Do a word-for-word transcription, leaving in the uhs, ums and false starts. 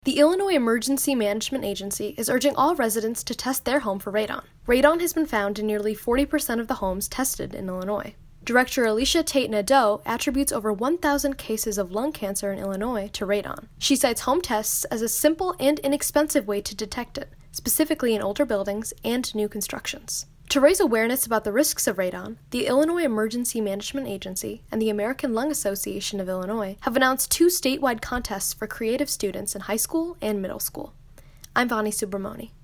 The Illinois Emergency Management Agency is urging all residents to test their home for radon. Radon has been found in nearly forty percent of the homes tested in Illinois. Director Alicia Tate Nadeau attributes over one thousand cases of lung cancer in Illinois to radon. She cites home tests as a simple and inexpensive way to detect it, specifically in older buildings and new constructions. To raise awareness about the risks of radon, the Illinois Emergency Management Agency and the American Lung Association of Illinois have announced two statewide contests for creative students in high school and middle school. I'm Vani Subramoni.